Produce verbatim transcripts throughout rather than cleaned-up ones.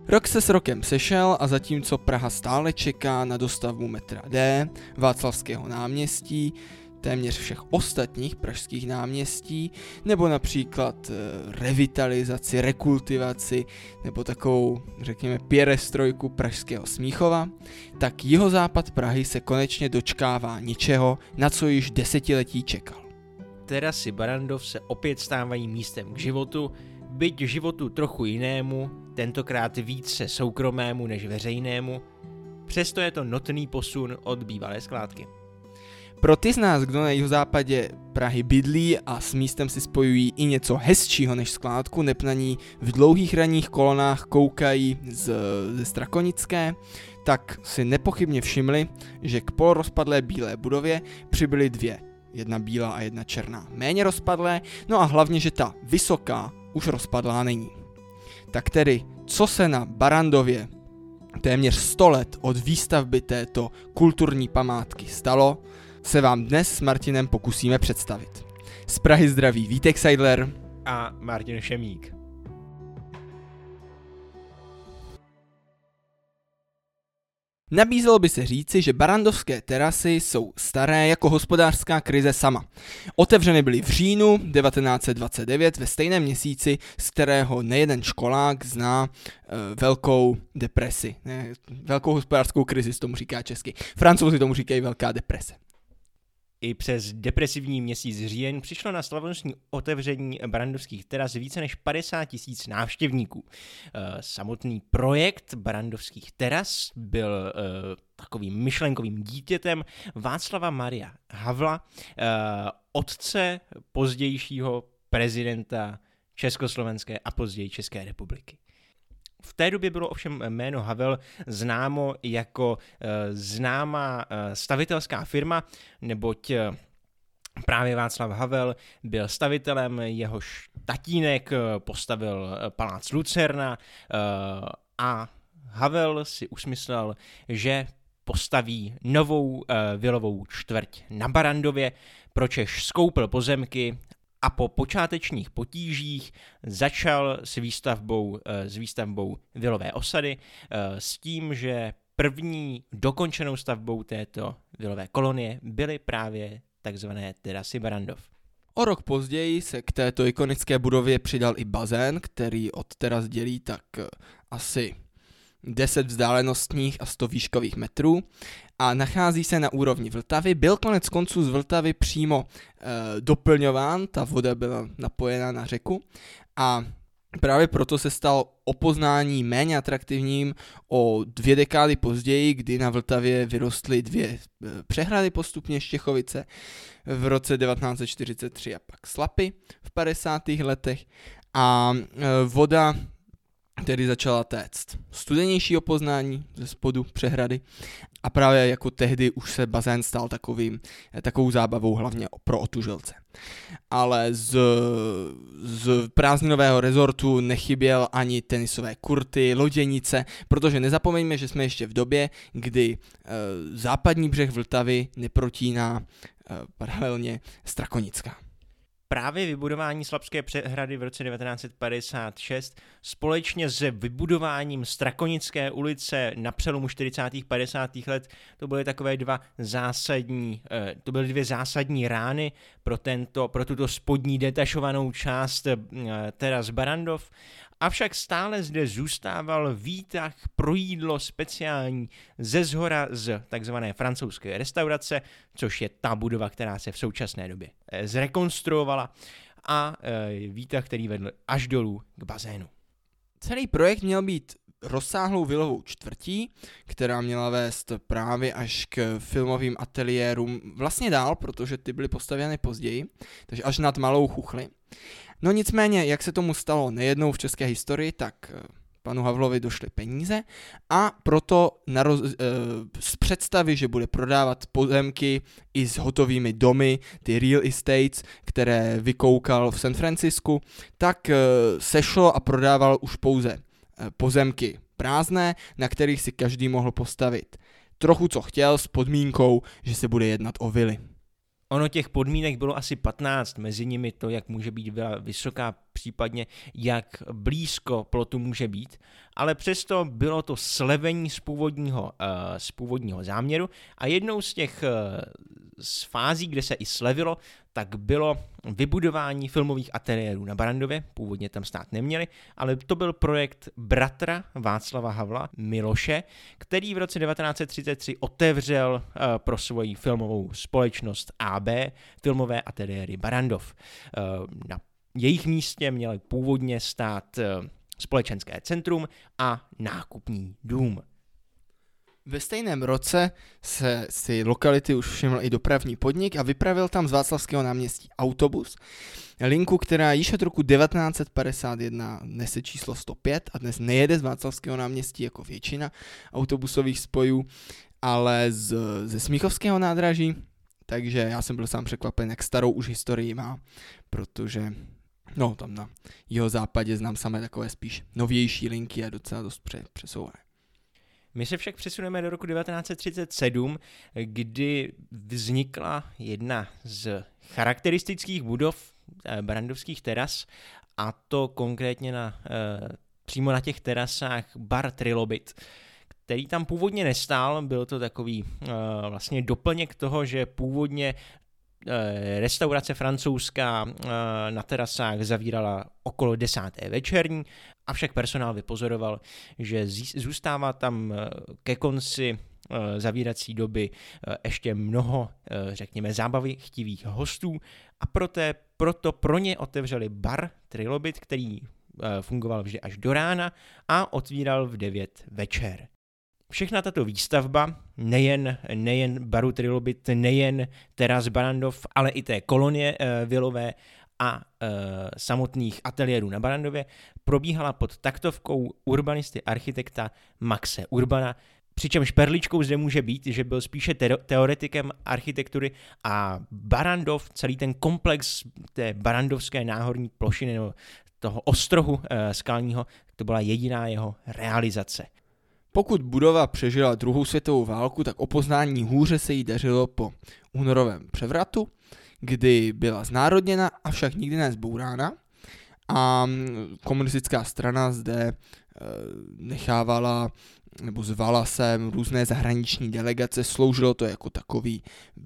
Rok se s rokem sešel a zatímco Praha stále čeká na dostavbu metra D, Václavského náměstí, téměř všech ostatních pražských náměstí, nebo například e, revitalizaci, rekultivaci, nebo takovou, řekněme, pěrestrojku pražského Smíchova, tak jihozápad Prahy se konečně dočkává něčeho, na co již desetiletí čekal. Terasy Barrandov se opět stávají místem k životu, byť životu trochu jinému, tentokrát více soukromému než veřejnému, přesto je to notný posun od bývalé skládky. Pro ty z nás, kdo na jihozápadě Prahy bydlí a s místem si spojují i něco hezčího než skládku, neb na ní v dlouhých ranních kolonách koukají z, ze Strakonické, tak si nepochybně všimli, že k polorozpadlé bílé budově přibyly dvě. Jedna bílá a jedna černá. Méně rozpadlé, no a hlavně, že ta vysoká už rozpadlá není. Tak tedy, co se na Barrandově téměř sto let od výstavby této kulturní památky stalo, se vám dnes s Martinem pokusíme představit. Z Prahy zdraví Vítek Seidler a Martin Šemík. Nabízelo by se říci, že barrandovské terasy jsou staré jako hospodářská krize sama. Otevřeny byly v říjnu devatenáct set dvacet devět ve stejném měsíci, z kterého nejeden školák zná e, velkou depresi. Ne, velkou hospodářskou krizi se tomu říká česky. Francouzi tomu říkají velká deprese. I přes depresivní měsíc říjen přišlo na slavnostní otevření barrandovských teras více než padesát tisíc návštěvníků. Samotný projekt barrandovských teras byl takovým myšlenkovým dítětem Václava Maria Havla, otce pozdějšího prezidenta Československé a později České republiky. V té době bylo ovšem jméno Havel známo jako e, známá e, stavitelská firma, neboť e, právě Václav Havel byl stavitelem, jehož tatínek e, postavil e, palác Lucerna e, a Havel si usmyslel, že postaví novou e, vilovou čtvrť na Barrandově, pročež skoupil pozemky a po počátečních potížích začal s výstavbou, s výstavbou vilové osady s tím, že první dokončenou stavbou této vilové kolonie byly právě takzvané terasy Barrandov. O rok později se k této ikonické budově přidal i bazén, který od teras dělí tak asi deset vzdálenostních a sto výškových metrů a nachází se na úrovni Vltavy. Byl konec konců z Vltavy přímo e, doplňován, ta voda byla napojena na řeku a právě proto se stal o poznání méně atraktivním o dvě dekády později, kdy na Vltavě vyrostly dvě e, přehrady postupně Štěchovice v roce devatenáct set čtyřicet tři a pak Slapy v padesátých letech a e, voda tedy začala téct. Studenější poznání ze spodu přehrady a právě jako tehdy už se bazén stal takovým, takovou zábavou hlavně pro otužilce. Ale z, z prázdninového rezortu nechyběl ani tenisové kurty, loděnice, protože nezapomeňme, že jsme ještě v době, kdy e, západní břeh Vltavy neprotíná e, paralelně Strakonická. Právě vybudování Slapské přehrady v roce devatenáct set padesát šest společně s vybudováním Strakonické ulice na přelomu čtyřicátých padesátých let, to byly takové dva zásadní, to byly dvě zásadní rány pro, tento, pro tuto spodní detašovanou část teras Barrandov. Avšak stále zde zůstával výtah pro jídlo speciální ze zhora z takzvané francouzské restaurace, což je ta budova, která se v současné době zrekonstruovala, a výtah, který vedl až dolů k bazénu. Celý projekt měl být rozsáhlou vilovou čtvrtí, která měla vést právě až k filmovým ateliérům vlastně dál, protože ty byly postavěny později, takže až nad Malou Chuchli. No nicméně, jak se tomu stalo nejednou v české historii, tak panu Havlovi došly peníze a proto naroz, e, z představy, že bude prodávat pozemky i s hotovými domy, ty real estates, které vykoukal v San Francisku, tak e, sešlo a prodával už pouze e, pozemky prázdné, na kterých si každý mohl postavit trochu co chtěl s podmínkou, že se bude jednat o vily. Ono těch podmínek bylo asi patnáct, mezi nimi to, jak může být vila vysoká případně jak blízko plotu může být, ale přesto bylo to slevení z původního, uh, z původního záměru a jednou z těch uh, z fází, kde se i slevilo, tak bylo vybudování filmových ateliérů na Barrandově, původně tam stát neměli, ale to byl projekt bratra Václava Havla, Miloše, který v roce devatenáct set třicet tři otevřel uh, pro svoji filmovou společnost A B filmové ateliéry Barrandov. Uh, na jejich místě měly původně stát uh, společenské centrum a nákupní dům. Ve stejném roce se si lokality už všiml i dopravní podnik a vypravil tam z Václavského náměstí autobus, linku, která již od roku devatenáct set padesát jedna nese číslo sto pět a dnes nejede z Václavského náměstí jako většina autobusových spojů, ale z, ze Smíchovského nádraží, takže já jsem byl sám překvapen, jak starou už historii má, protože no tam na jeho západě znám samé takové spíš novější linky a docela dost přesouvané. My se však přesuneme do roku devatenáct set třicet sedm, kdy vznikla jedna z charakteristických budov barrandovských teras, a to konkrétně na, přímo na těch terasách bar Trilobit, který tam původně nestál. Byl to takový vlastně doplněk toho, že původně restaurace francouzská na terasách zavírala okolo desáté večerní, avšak personál vypozoroval, že zůstává tam ke konci zavírací doby ještě mnoho, řekněme, zábavy chtivých hostů a proto, proto pro ně otevřeli bar Trilobit, který fungoval vždy až do rána a otvíral v devět večer. Všechna tato výstavba, nejen, nejen baru Trilobit, nejen teras Barrandov, ale i té kolonie e, vilové a e, samotných ateliérů na Barrandově, probíhala pod taktovkou urbanisty architekta Maxe Urbana, přičemž perličkou zde může být, že byl spíše te- teoretikem architektury a Barrandov, celý ten komplex té barrandovské náhorní plošiny nebo toho ostrohu e, skalního, to byla jediná jeho realizace. Pokud budova přežila druhou světovou válku, tak o poznání hůře se jí dařilo po únorovém převratu, kdy byla znárodněna, avšak nikdy ne zbourána. A komunistická strana zde e, nechávala nebo zvala sem různé zahraniční delegace, sloužilo to jako takový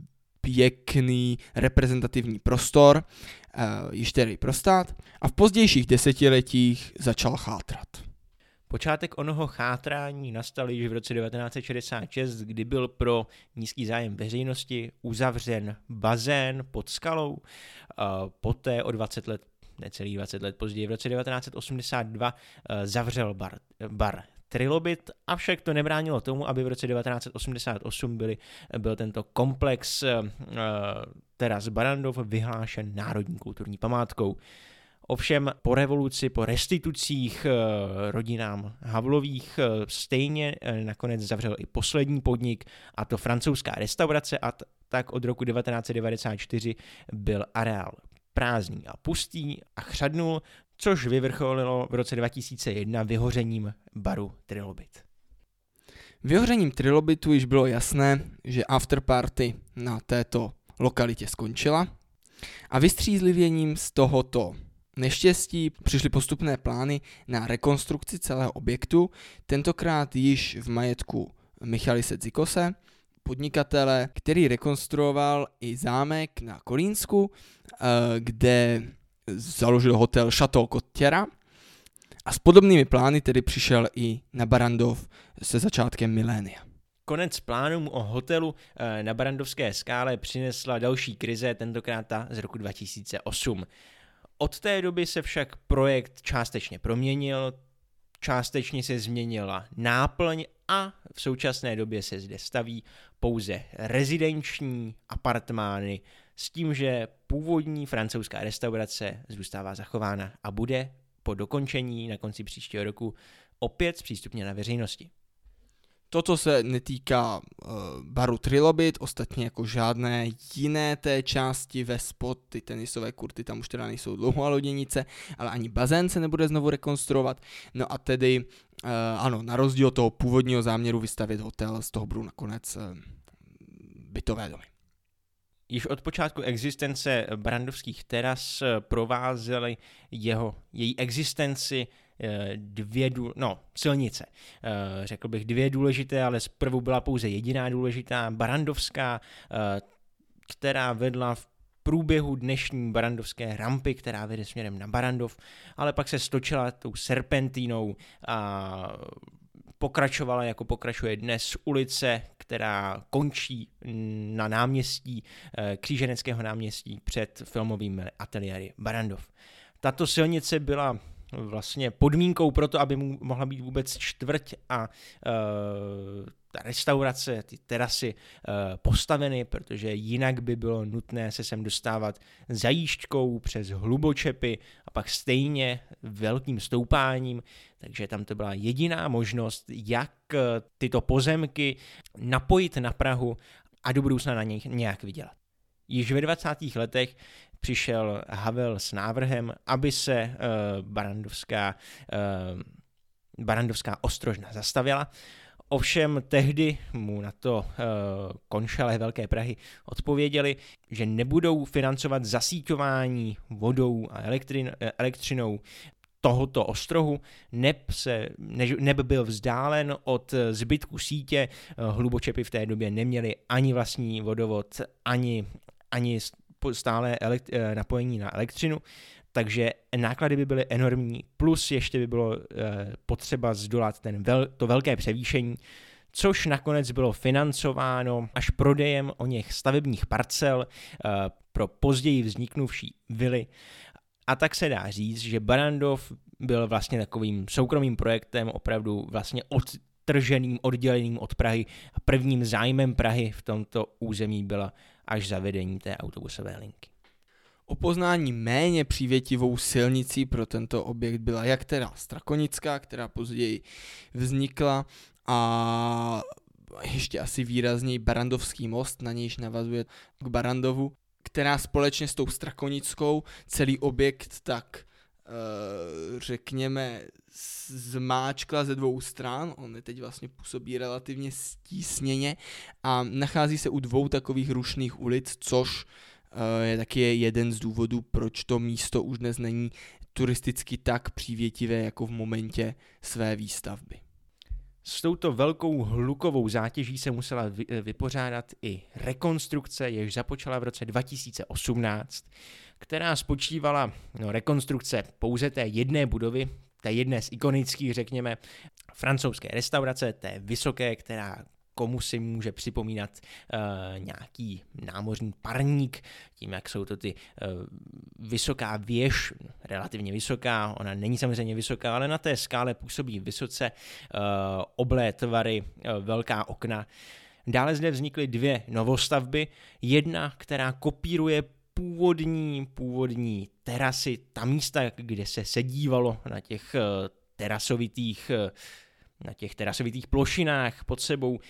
pěkný reprezentativní prostor, e, již tedy pro stát, a v pozdějších desetiletích začal chátrat. Počátek onoho chátrání nastal již v roce devatenáct set šedesát šest, kdy byl pro nízký zájem veřejnosti uzavřen bazén pod skalou. Poté o dvacet let, necelých dvacet let později, v roce devatenáct set osmdesát dva zavřel bar, bar Trilobit, avšak to nebránilo tomu, aby v roce devatenáct set osmdesát osm byly, byl tento komplex teras Barrandov vyhlášen národní kulturní památkou. Ovšem po revoluci, po restitucích rodinám Havlových stejně nakonec zavřel i poslední podnik, a to francouzská restaurace, a t- tak od roku devatenáct set devadesát čtyři byl areál prázdný a pustý a chřadnul, což vyvrcholilo v roce dva tisíce jedna vyhořením baru Trilobit. Vyhořením Trilobitu již bylo jasné, že afterparty na této lokalitě skončila a vystřízlivěním z tohoto neštěstí přišly postupné plány na rekonstrukci celého objektu, tentokrát již v majetku Michalise Dzikose, podnikatele, který rekonstruoval i zámek na Kolínsku, kde založil hotel Chateau Côte-Thiera, a s podobnými plány tedy přišel i na Barrandov se začátkem milénia. Konec plánům o hotelu na Barrandovské skále přinesla další krize, tentokrát ta z roku dva tisíce osm. Od té doby se však projekt částečně proměnil, částečně se změnila náplň a v současné době se zde staví pouze rezidenční apartmány s tím, že původní francouzská restaurace zůstává zachována a bude po dokončení na konci příštího roku opět zpřístupněna veřejnosti. Toto se netýká uh, baru Trilobit, ostatně jako žádné jiné té části ve spod, ty tenisové kurty tam už teda nejsou dlouho a loděnice, ale ani bazén se nebude znovu rekonstruovat. No a tedy, uh, ano, na rozdíl od toho původního záměru vystavět hotel, z toho budou nakonec uh, bytové domy. Již od počátku existence Barrandovských teras provázely jeho, její existenci dvě, no, silnice. Řekl bych dvě důležité, ale zprvu byla pouze jediná důležitá, Barrandovská, která vedla v průběhu dnešní barrandovské rampy, která vede směrem na Barrandov, ale pak se stočila tou serpentínou a pokračovala, jako pokračuje dnes, ulice, která končí na náměstí, Kříženeckého náměstí před filmovými ateliéry Barrandov. Tato silnice byla vlastně podmínkou pro to, aby mu mohla být vůbec čtvrť a uh, ta restaurace, ty terasy uh, postaveny, protože jinak by bylo nutné se sem dostávat zajížďkou přes hlubočepy a pak stejně velkým stoupáním, takže tam to byla jediná možnost, jak tyto pozemky napojit na Prahu a do budoucna na něj nějak vydělat. Již ve dvacátých letech přišel Havel s návrhem, aby se uh, barrandovská, uh, barrandovská ostrožna zastavila. Ovšem tehdy mu na to uh, konšalé Velké Prahy odpověděli, že nebudou financovat zasíťování vodou a elektrin, elektřinou tohoto ostrohu, neb, se, ne, neb byl vzdálen od zbytku sítě, hlubočepy v té době neměly ani vlastní vodovod, ani, ani stále elekt, napojení na elektřinu, takže náklady by byly enormní, plus ještě by bylo e, potřeba zdolat ten vel, to velké převýšení, což nakonec bylo financováno až prodejem o něch stavebních parcel e, pro později vzniknuvší vily. A tak se dá říct, že Barrandov byl vlastně takovým soukromým projektem, opravdu vlastně odtrženým, odděleným od Prahy. A prvním zájmem Prahy v tomto území byla až zavedení té autobusové linky. O poznání méně přívětivou silnicí pro tento objekt byla jak teda Strakonická, která později vznikla, a ještě asi výrazněji Barrandovský most, na nějž navazuje k Barrandovu, která společně s tou Strakonickou celý objekt tak řekněme zmáčkla ze dvou stran. On je teď vlastně působí relativně stísněně a nachází se u dvou takových rušných ulic, což je taky jeden z důvodů, proč to místo už dnes není turisticky tak přívětivé jako v momentě své výstavby. S touto velkou hlukovou zátěží se musela vypořádat i rekonstrukce, jež započala v roce dva tisíce osmnáct, která spočívala, no, rekonstrukce pouze té jedné budovy, té jedné z ikonických, řekněme, francouzské restaurace, té vysoké, která komu si může připomínat uh, nějaký námořní parník, tím, jak jsou to ty uh, vysoká věž, relativně vysoká, ona není samozřejmě vysoká, ale na té skále působí vysoce, uh, oblé tvary, uh, velká okna. Dále zde vznikly dvě novostavby, jedna, která kopíruje původní, původní terasy, ta místa, kde se sedívalo na těch uh, terasovitých uh, na těch terasovitých plošinách pod sebou.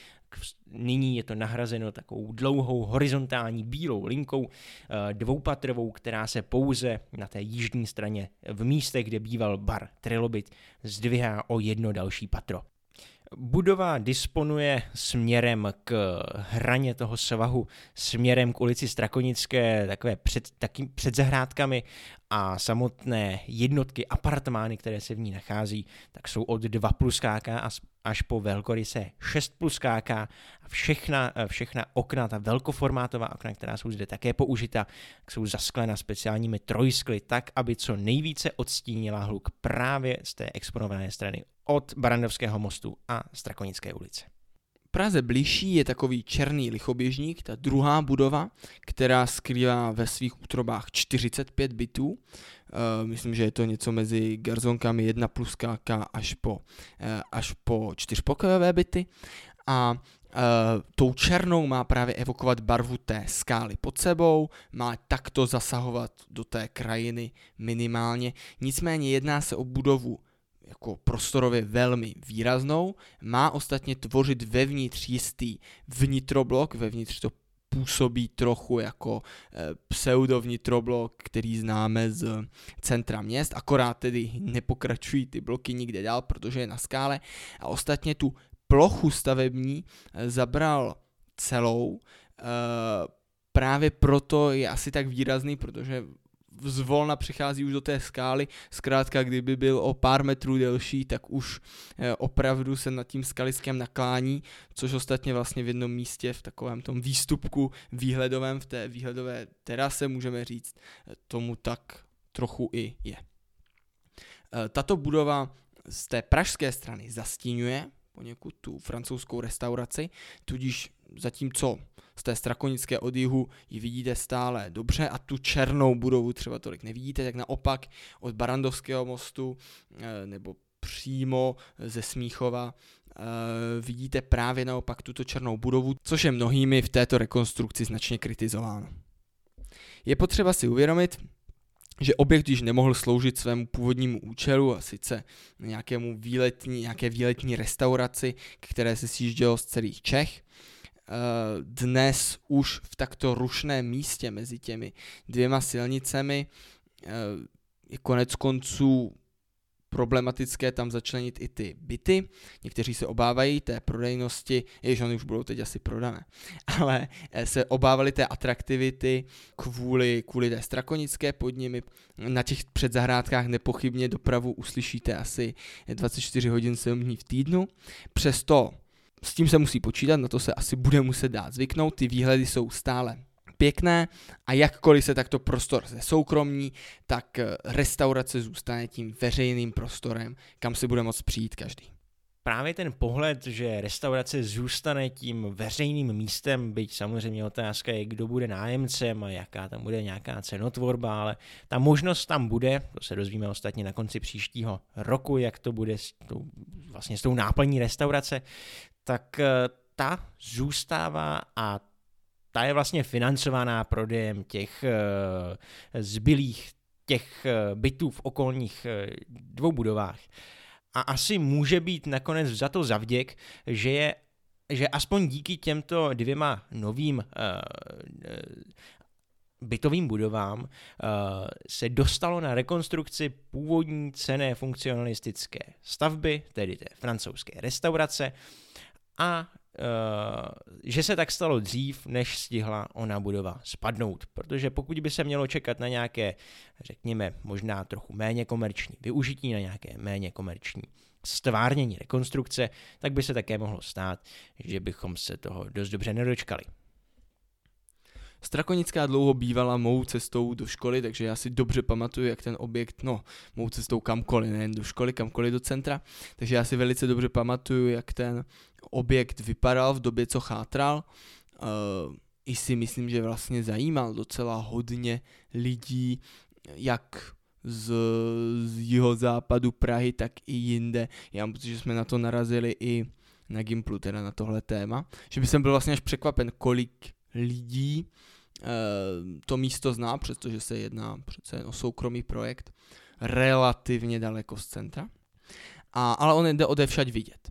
Nyní je to nahrazeno takovou dlouhou horizontální bílou linkou dvoupatrovou, která se pouze na té jižní straně v místech, kde býval bar Trilobit, zdvihá o jedno další patro. Budova disponuje směrem k hraně toho svahu, směrem k ulici Strakonické, takové před, taky před zahrádkami, a samotné jednotky, apartmány, které se v ní nachází, tak jsou od dva plus káka až po velkoryse šest plus káka a všechna, všechna okna, ta velkoformátová okna, která jsou zde také použita, jsou zasklena speciálními trojskly tak, aby co nejvíce odstínila hluk právě z té exponované strany od Barrandovského mostu a Strakonické ulice. Praze bližší je takový černý lichoběžník, ta druhá budova, která skrývá ve svých útrobách čtyřicet pět bytů. E, myslím, že je to něco mezi garzonkami jedna plus káka až po, e, až po čtyřpokojové byty. A e, tou černou má právě evokovat barvu té skály pod sebou, má takto zasahovat do té krajiny minimálně. Nicméně jedná se o budovu jako prostorově velmi výraznou, má ostatně tvořit vevnitř jistý vnitroblok, vevnitř to působí trochu jako pseudovnitroblok, který známe z centra měst, akorát tedy nepokračují ty bloky nikde dál, protože je na skále, a ostatně tu plochu stavební zabral celou, právě proto je asi tak výrazný, protože zvolna přichází už do té skály, zkrátka kdyby byl o pár metrů delší, tak už opravdu se nad tím skaliskem naklání, což ostatně vlastně v jednom místě v takovém tom výstupku výhledovém, v té výhledové terase můžeme říct, tomu tak trochu i je. Tato budova z té pražské strany zastíňuje poněkud tu francouzskou restauraci, tudíž zatímco z té strakonické od jihu ji vidíte stále dobře a tu černou budovu třeba tolik nevidíte, tak naopak od Barrandovského mostu nebo přímo ze Smíchova vidíte právě naopak tuto černou budovu, což je mnohými v této rekonstrukci značně kritizováno. Je potřeba si uvědomit, že objekt již nemohl sloužit svému původnímu účelu, a sice nějakému výletní, nějaké výletní restauraci, které se sjíždělo z celých Čech. Dnes už v takto rušném místě mezi těmi dvěma silnicemi je konec konců problematické tam začlenit i ty byty. Někteří se obávají té prodejnosti, jež oni už budou teď asi prodané, ale se obávali té atraktivity kvůli, kvůli té strakonické pod nimi. Na těch předzahrádkách nepochybně dopravu uslyšíte asi dvacet čtyři hodin sedm dní v týdnu. Přesto s tím se musí počítat, na to se asi bude muset dát zvyknout, ty výhledy jsou stále pěkné a jakkoliv se takto prostor zesoukromní, tak restaurace zůstane tím veřejným prostorem, kam si bude moct přijít každý. Právě ten pohled, že restaurace zůstane tím veřejným místem, byť samozřejmě otázka je, kdo bude nájemcem a jaká tam bude nějaká cenotvorba, ale ta možnost tam bude, to se dozvíme ostatně na konci příštího roku, jak to bude s tou, vlastně s tou náplní restaurace, tak ta zůstává a ta je vlastně financovaná prodejem těch uh, zbylých těch uh, bytů v okolních uh, dvou budovách. A asi může být nakonec vzato za vděk, že je, že aspoň díky těmto dvěma novým uh, uh, bytovým budovám uh, se dostalo na rekonstrukci původní cenné funkcionalistické stavby, tedy té francouzské restaurace, a Uh, že se tak stalo dřív, než stihla ona budova spadnout, protože pokud by se mělo čekat na nějaké, řekněme, možná trochu méně komerční využití, na nějaké méně komerční stvárnění rekonstrukce, tak by se také mohlo stát, že bychom se toho dost dobře nedočkali. Strakonická dlouho bývala mou cestou do školy, takže já si dobře pamatuju, jak ten objekt, no, mou cestou kamkoliv, nejen do školy, kamkoliv do centra, takže já si velice dobře pamatuju, jak ten objekt vypadal v době, co chátral. Uh, I si myslím, že vlastně zajímal docela hodně lidí, jak z, z jihozápadu Prahy, tak i jinde. Já mám pocit, že jsme na to narazili i na Gimplu, teda na tohle téma, že bych jsem byl vlastně až překvapen, kolik lidí uh, to místo zná, přestože se jedná přece jen o soukromý projekt, relativně daleko z centra. A, ale on jde odevšad vidět.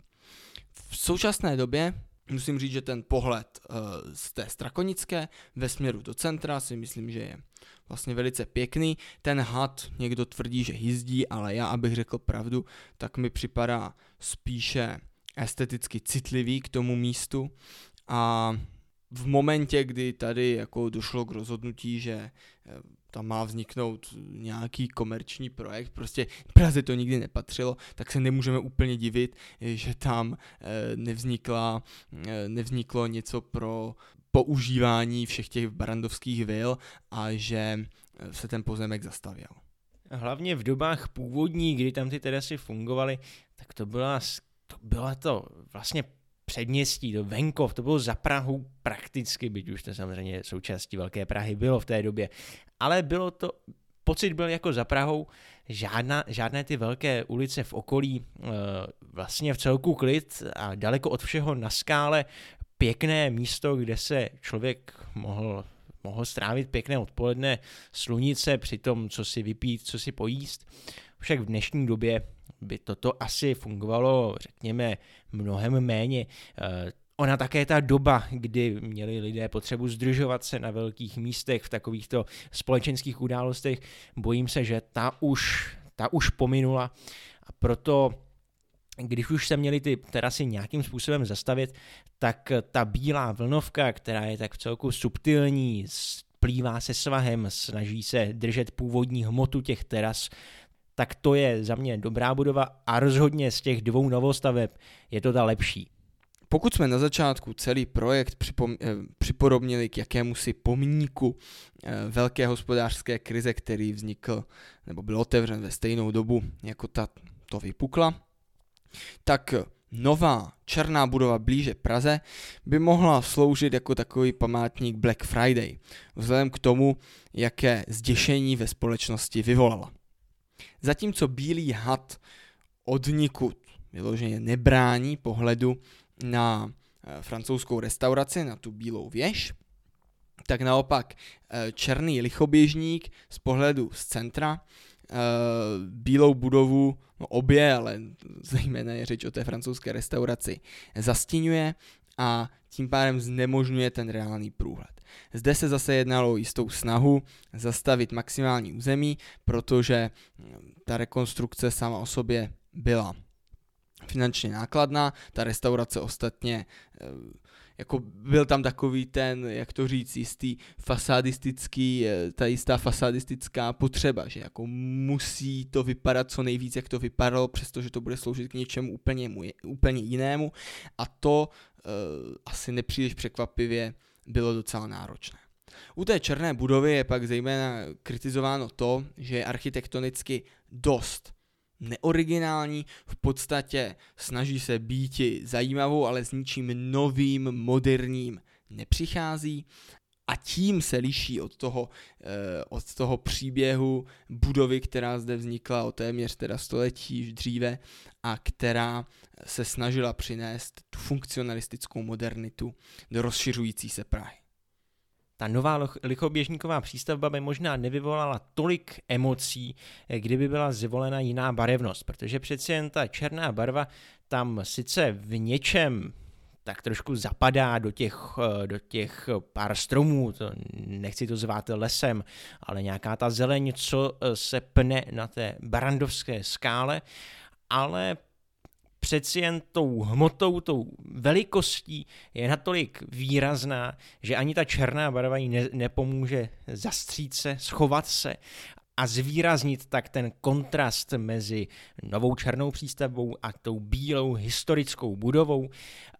V současné době musím říct, že ten pohled uh, z té Strakonické ve směru do centra si myslím, že je vlastně velice pěkný. Ten had někdo tvrdí, že hyzdí, ale já, abych řekl pravdu, tak mi připadá spíše esteticky citlivý k tomu místu. A v momentě, kdy tady jako došlo k rozhodnutí, že tam má vzniknout nějaký komerční projekt, prostě Praze to nikdy nepatřilo, tak se nemůžeme úplně divit, že tam nevznikla, nevzniklo něco pro používání všech těch barrandovských vil a že se ten pozemek zastavěl. Hlavně v dobách původní, kdy tam ty terasy fungovaly, tak to byla, to byla to vlastně předměstí, to venkov, to bylo za Prahou prakticky, byť už to samozřejmě součástí Velké Prahy bylo v té době, ale bylo to, pocit byl jako za Prahou, žádná, žádné ty velké ulice v okolí, vlastně v celku klid a daleko od všeho na skále, pěkné místo, kde se člověk mohl, mohl strávit pěkné odpoledne, slunice, při tom, co si vypít, co si pojíst. Však v dnešní době by toto asi fungovalo, řekněme, mnohem méně. Ona také ta doba, kdy měli lidé potřebu združovat se na velkých místech v takovýchto společenských událostech, bojím se, že ta už, ta už pominula a proto když už se měly ty terasy nějakým způsobem zastavit, tak ta bílá vlnovka, která je tak vcelku subtilní, plývá se svahem, snaží se držet původní hmotu těch teras, tak to je za mě dobrá budova a rozhodně z těch dvou novostaveb je to ta lepší. Pokud jsme na začátku celý projekt připom- připodobnili k jakémusi pomníku e, velké hospodářské krize, který vznikl nebo byl otevřen ve stejnou dobu, jako ta to vypukla, tak nová černá budova blíže Praze by mohla sloužit jako takový památník Black Friday, vzhledem k tomu, jaké zděšení ve společnosti vyvolala. Zatímco bílý had odnikud vyloženě nebrání pohledu na francouzskou restauraci, na tu bílou věž, tak naopak černý lichoběžník z pohledu z centra bílou budovu, no obě, ale zejména je řeč o té francouzské restauraci, zastíňuje a tím pádem znemožňuje ten reálný průhled. Zde se zase jednalo o jistou snahu zastavit maximální území, protože ta rekonstrukce sama o sobě byla finančně nákladná, ta restaurace ostatně, jako byl tam takový ten, jak to říct, jistý fasádistický, ta jistá fasadistická potřeba, že jako musí to vypadat co nejvíc, jak to vypadalo, přestože to bude sloužit k něčemu úplně, úplně jinému a to uh, asi nepříliš překvapivě bylo docela náročné. U té černé budovy je pak zejména kritizováno to, že je architektonicky dost neoriginální, v podstatě snaží se býti zajímavou, ale s ničím novým, moderním nepřichází a tím se liší od toho, eh, od toho příběhu budovy, která zde vznikla o téměř teda století již dříve a která se snažila přinést tu funkcionalistickou modernitu do rozšiřující se Prahy. Ta nová lichoběžníková přístavba by možná nevyvolala tolik emocí, kdyby byla zvolena jiná barevnost, protože přeci jen ta černá barva tam sice v něčem tak trošku zapadá do těch, do těch pár stromů, to, nechci to zvát lesem, ale nějaká ta zeleň, co se pne na té barandovské skále, ale přeci jen tou hmotou, tou velikostí je natolik výrazná, že ani ta černá barva jí ne, nepomůže zastřít se, schovat se a zvýraznit tak ten kontrast mezi novou černou přístavbou a tou bílou historickou budovou.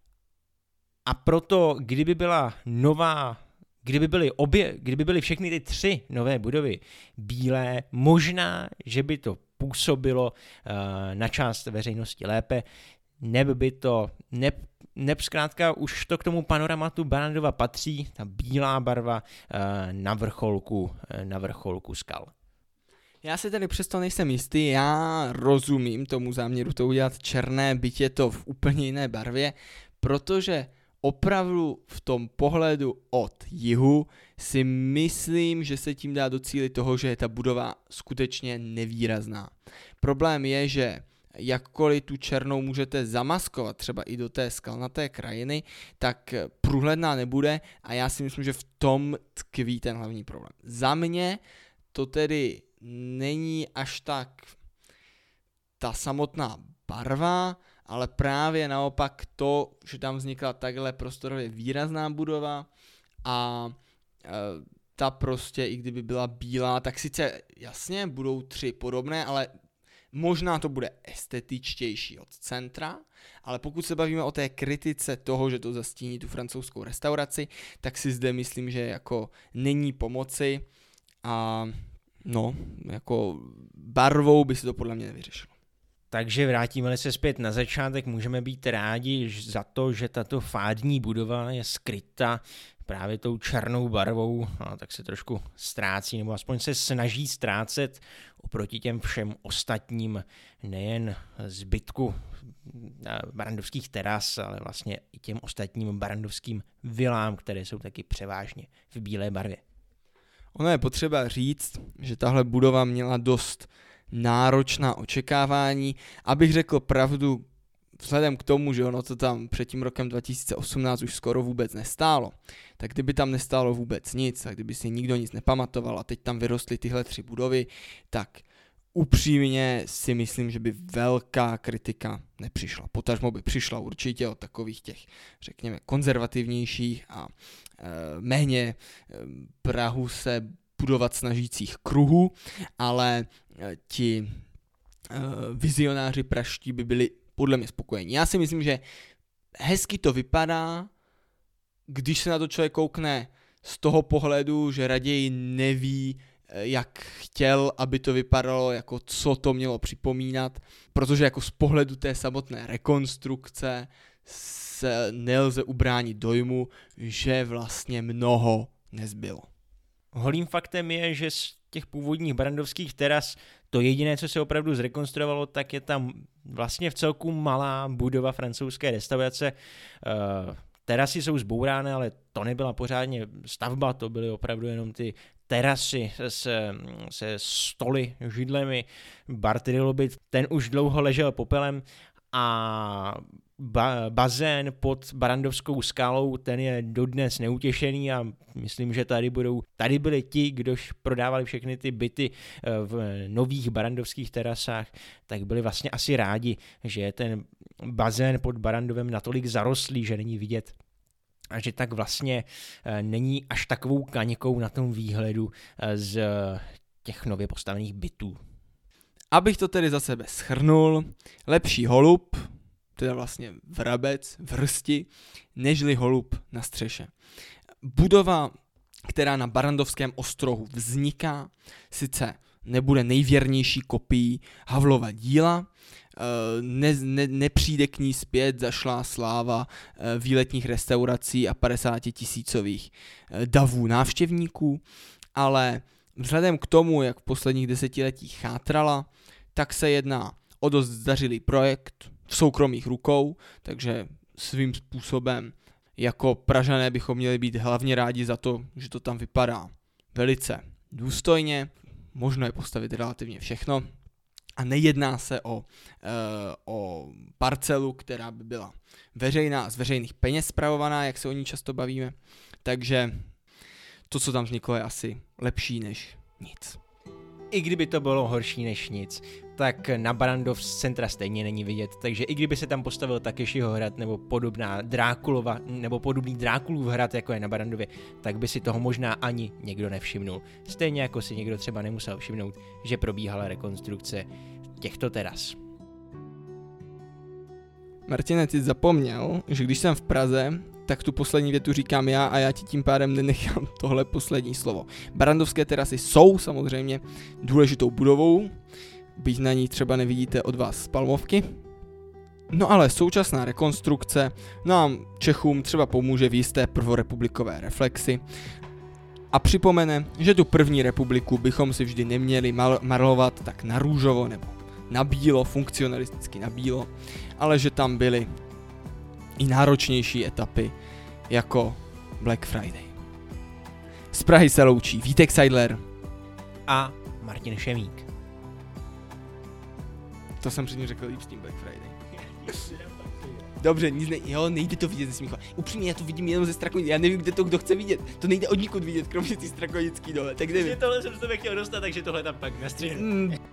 A proto, kdyby byla nová, kdyby byly obě, kdyby byly všechny ty tři nové budovy bílé, možná, že by to působilo uh, na část veřejnosti lépe, nebo by to, ne, neb zkrátka už to k tomu panoramatu Barrandova patří, ta bílá barva uh, na vrcholku, uh, na vrcholku skal. Já si tady přesto nejsem jistý, já rozumím tomu záměru to udělat černé, byť je to v úplně jiné barvě, protože opravdu v tom pohledu od jihu si myslím, že se tím dá docílit toho, že je ta budova skutečně nevýrazná. Problém je, že jakkoliv tu černou můžete zamaskovat třeba i do té skalnaté krajiny, tak průhledná nebude a já si myslím, že v tom tkví ten hlavní problém. Za mě to tedy není až tak ta samotná barva, ale právě naopak to, že tam vznikla takhle prostorově výrazná budova a e, ta prostě, i kdyby byla bílá, tak sice jasně budou tři podobné, ale možná to bude estetičtější od centra, ale pokud se bavíme o té kritice toho, že to zastíní tu francouzskou restauraci, tak si zde myslím, že jako není pomoci a no, jako barvou by se to podle mě nevyřešilo. Takže vrátíme se zpět na začátek, můžeme být rádi za to, že tato fádní budova je skryta právě tou černou barvou, a tak se trošku ztrácí, nebo aspoň se snaží ztrácet oproti těm všem ostatním, nejen zbytku barrandovských teras, ale vlastně i těm ostatním barrandovským vilám, které jsou taky převážně v bílé barvě. Ono je potřeba říct, že tahle budova měla dost náročná očekávání, abych řekl pravdu, vzhledem k tomu, že ono to tam před tím rokem dva tisíce osmnáct už skoro vůbec nestálo, tak kdyby tam nestálo vůbec nic a kdyby si nikdo nic nepamatoval a teď tam vyrostly tyhle tři budovy, tak upřímně si myslím, že by velká kritika nepřišla. Potažmo by přišla určitě od takových těch, řekněme, konzervativnějších a e, méně e, prahu se budovat snažících kruhů, ale e, ti e, vizionáři praští by byli podle mě spokojení. Já si myslím, že hezky to vypadá, když se na to člověk koukne z toho pohledu, že raději neví, jak chtěl, aby to vypadalo, jako co to mělo připomínat, protože jako z pohledu té samotné rekonstrukce se nelze ubránit dojmu, že vlastně mnoho nezbylo. Holým faktem je, že z těch původních barrandovských teras to jediné, co se opravdu zrekonstruovalo, tak je tam vlastně v celku malá budova francouzské restaurace. Uh, terasy jsou zbourány, ale to nebyla pořádně stavba, to byly opravdu jenom ty terasy se, se stoly, židlemi. Bar Trilobit, ten už dlouho ležel popelem a ba- bazén pod Barrandovskou skálou, ten je dodnes neutěšený a myslím, že tady budou, tady byli ti, kdož prodávali všechny ty byty v nových barrandovských terasách, tak byli vlastně asi rádi, že je ten bazén pod Barrandovem natolik zarostlý, že není vidět. A že tak vlastně není až takovou kaňkou na tom výhledu z těch nově postavených bytů. Abych to tedy za sebe shrnul, lepší holub, teda vlastně vrabec, vrsti, nežli holub na střeše. Budova, která na Barrandovském ostrohu vzniká, sice nebude nejvěrnější kopií Havlova díla, ne, ne, nepřijde k ní zpět zašlá sláva výletních restaurací a padesátitisícových davů návštěvníků, ale vzhledem k tomu, jak v posledních desetiletích chátrala, tak se jedná o dost zdařilý projekt v soukromých rukou, takže svým způsobem jako Pražané bychom měli být hlavně rádi za to, že to tam vypadá velice důstojně, možno je postavit relativně všechno a nejedná se o, e, o parcelu, která by byla veřejná, z veřejných peněz spravovaná, jak se o ní často bavíme, takže to, co tam vzniklo, je asi lepší než nic. I kdyby to bylo horší než nic, tak na Barrandov z centra stejně není vidět, takže i kdyby se tam postavil Takeshiho hrad nebo podobná Drákulova, nebo podobný Drákulův hrad, jako je na Barrandově, tak by si toho možná ani někdo nevšimnul. Stejně jako si někdo třeba nemusel všimnout, že probíhala rekonstrukce těchto teras. Martine, ty zapomněl, že když jsem v Praze, tak tu poslední větu říkám já a já ti tím pádem nenechám tohle poslední slovo. Barrandovské terasy jsou samozřejmě důležitou budovou, byť na ní třeba nevidíte od vás z Palmovky. No ale současná rekonstrukce nám Čechům třeba pomůže v jisté prvorepublikové reflexi a připomene, že tu první republiku bychom si vždy neměli mal- malovat tak na růžovo nebo na bílo, funkcionalisticky na bílo, ale že tam byly i náročnější etapy jako Black Friday. Z Prahy se loučí Vítek Seidler a Martin Šemík. To jsem předtím řekl líp s tím Black Friday. Dobře, nic ne, jo, nejde to vidět ze smíchu. Upřímně, já to vidím jenom ze Strakonic, já nevím, kde to kdo chce vidět. To nejde od nikud vidět, kromě ty Strakonický dole, tak nevím. Tohle jsem z tebe chtěl dostat, takže tohle tam pak nastříhnu. Mm,